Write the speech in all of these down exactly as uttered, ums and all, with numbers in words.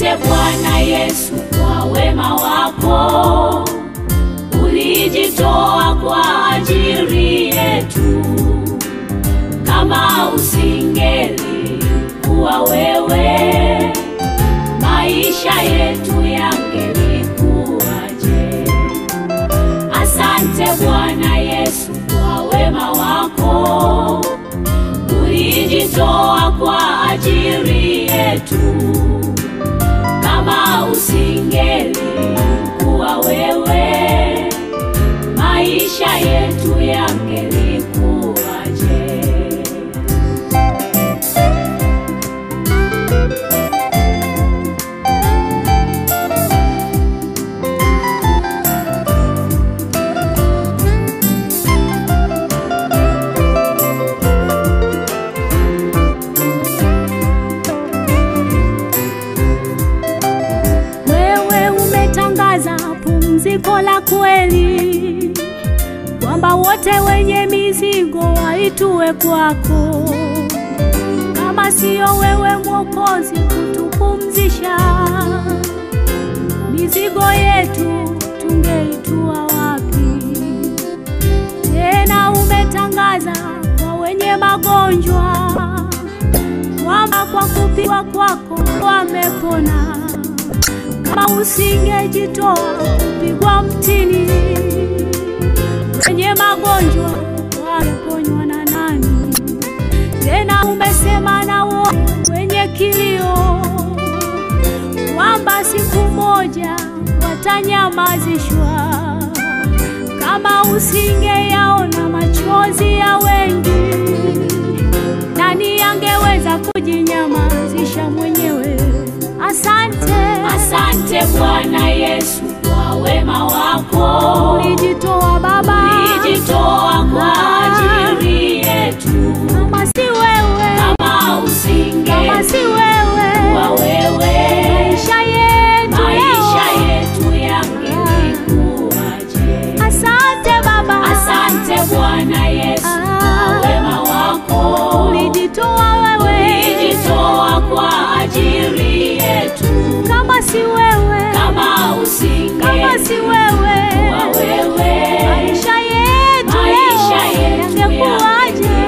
Asante Bwana Yesu kwa wema wako, ulijitoa kwa ajili yetu. Kama usingelikuwa wewe, maisha yetu yangelikuwaje? Asante Bwana Yesu kwa wema wako, ulijitoa kwa ajili yetu. Kama usingelikuwa wewe, maisha yetu yangelikuwaje? Pumziko la kweli, kwamba wote wenye mizigo waitue kwako. Kama sio wewe Mwokozi kutupumzisha, mizigo yetu tungeitua wapi? Tena umetangaza kwa wenye magonjwa, kwamba kwa kupigwa kwako wamepona. Kama usingejitoa kupigwa mtini, wenye magonjwa wangeponywa na nani? Tena umesema na wote wenye kilio, kwamba siku moja watanyamazishwa. Kama usingeyaona machozi ya wengi, nani angeweza kujinyamazisha mwenyewe? Asante, asante Bwana Yesu kwa wema wako, ulijitoa Baba, ulijitoa kwa ajili yetu. Kama si wewe, kama usinge, kama si wewe, kwa wewe, maisha yetu, maisha yetu yangelikuwaje? Asante Baba, asante Bwana Yesu kwa wema wako, ulijitoa wewe, ulijitoa kwa ajili yetu. Kama si wewe, kama usinge, kama si wewe, kwa wewe, maisha yetu, maisha yetu yangekuwaje?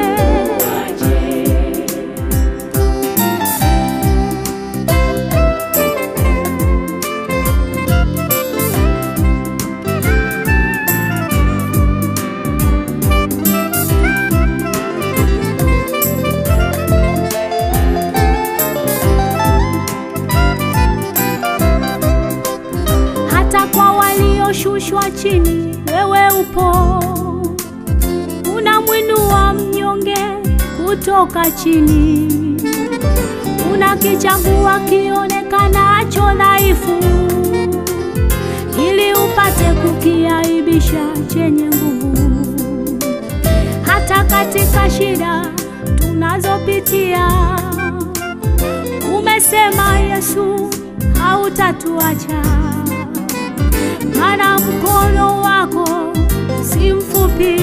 Shushwa chini, wewe upo, unamwinua mnyonge kutoka chini, unakichagua kionekanacho dhaifu, ili upate kukiaibisha chenye nguvu. Hata katika shida tunazopitia, umesema Yesu hautatuacha. Maana mkono wako si mfupi,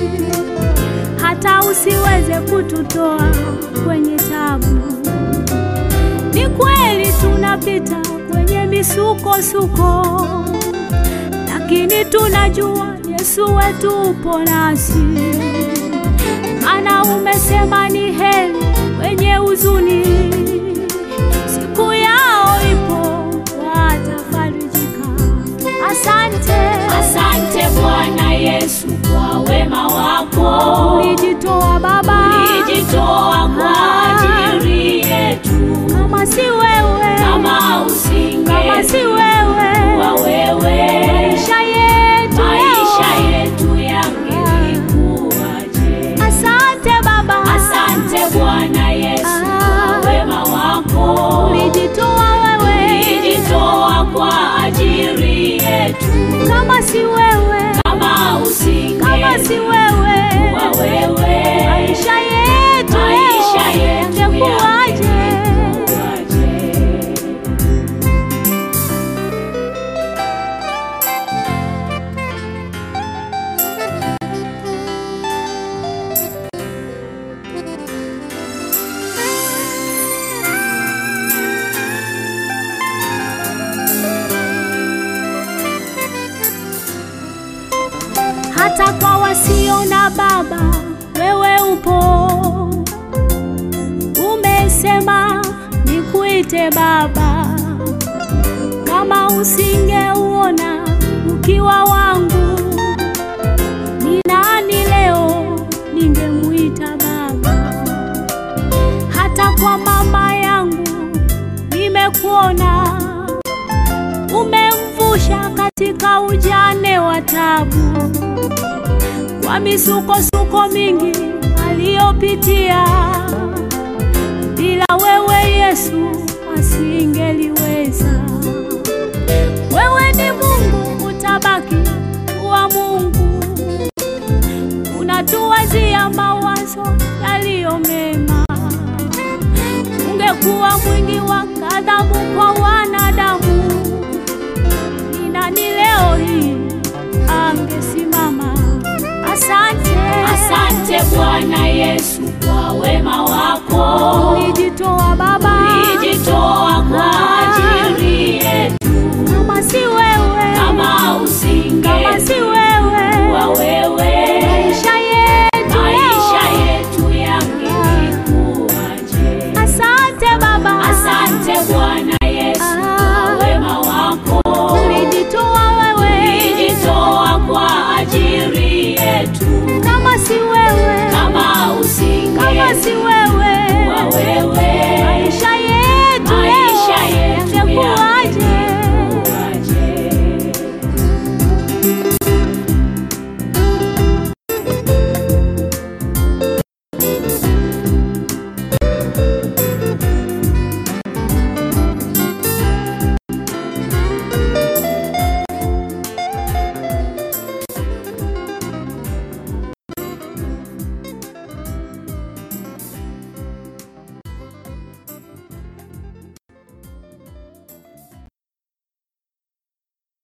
hata usiweze kututoa kwenye tabu. Ni kweli tunapita kwenye misukosuko, lakini tunajua Yesu wetu upo nasi. Maana umesema ni heri wenye huzuni, siku yao ipo watafarijika. Asante, asante Bwana Yesu kwa wema wako, ulijitoa Baba, ulijitoa kwa ajili yetu. Kama si wewe, kama usinge, kama si wewe, kwa wewe, maisha yetu, maisha yetu yangelikuwaje? Asante Baba, asante Bwana Yesu kwa wema wako, ulijitoa wewe, ulijitoa kwa ajili yetu. Kama si wewe, kama usinge, kama si wewe, kwa wewe, maisha yetu, maisha yetu yangekuwaje? nikuite Baba. Kama usingeuona ukiwa wangu, ni nani leo ningemuita Baba? Hata kwa mama yangu nimekuona, umemvusha katika ujane wa tabu, kwa misukosuko mingi aliyopitia. Bila wewe Yesu asingeliweza. Wewe ni Mungu, utabaki kuwa Mungu. Unatuwazia mawazo yaliyo mema. Ungekuwa mwingi wa ghadhabu kwa wanadamu, ni nani leo hii angesimama? Asante, asante Bwana Yesu kwa wema wako. Ulijitoa Baba